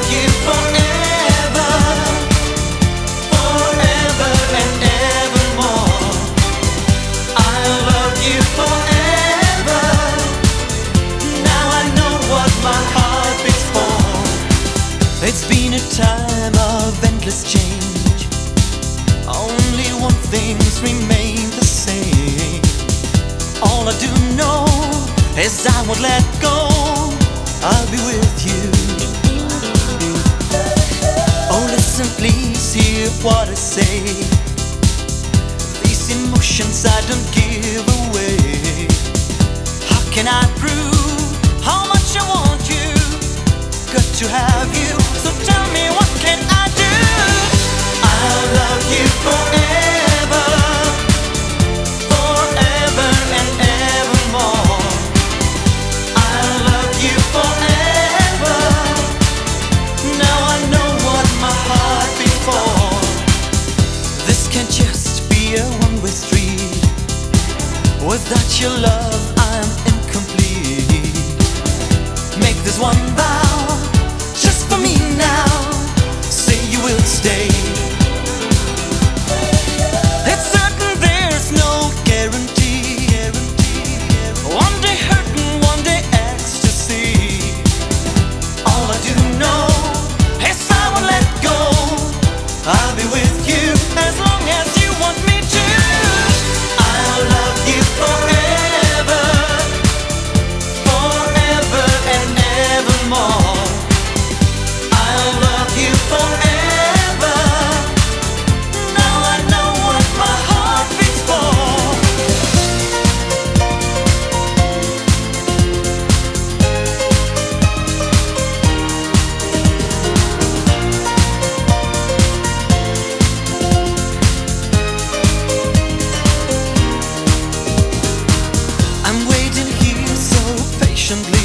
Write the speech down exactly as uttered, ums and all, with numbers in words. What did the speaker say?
you forever, forever and evermore. I love you forever. Now I know what my heart beats for. It's been a time of endless change. Only one thing's remained the same. All I do know is I won't let go. I'll be with you. Oh, listen, please hear what I say. These emotions I don't give away. How can I prove how much I want you? Got to have you. So tell me, what can I do? I'll love you forever, forever and evermore. I'll love you forever. Now I know what my heart beats for. This can't just be a one-way street. Without your love, I'm incomplete. Make this one vow, just for me now. Say you will stay. It's certain there's no guarantee. One day hurting, one day ecstasy. All I do know is I won't let go. I'll be with you as long as you want me to. I'll love you forever, forever and evermore. I'll love you forever. Now I know what my heart beats for. I'm waiting here so patiently.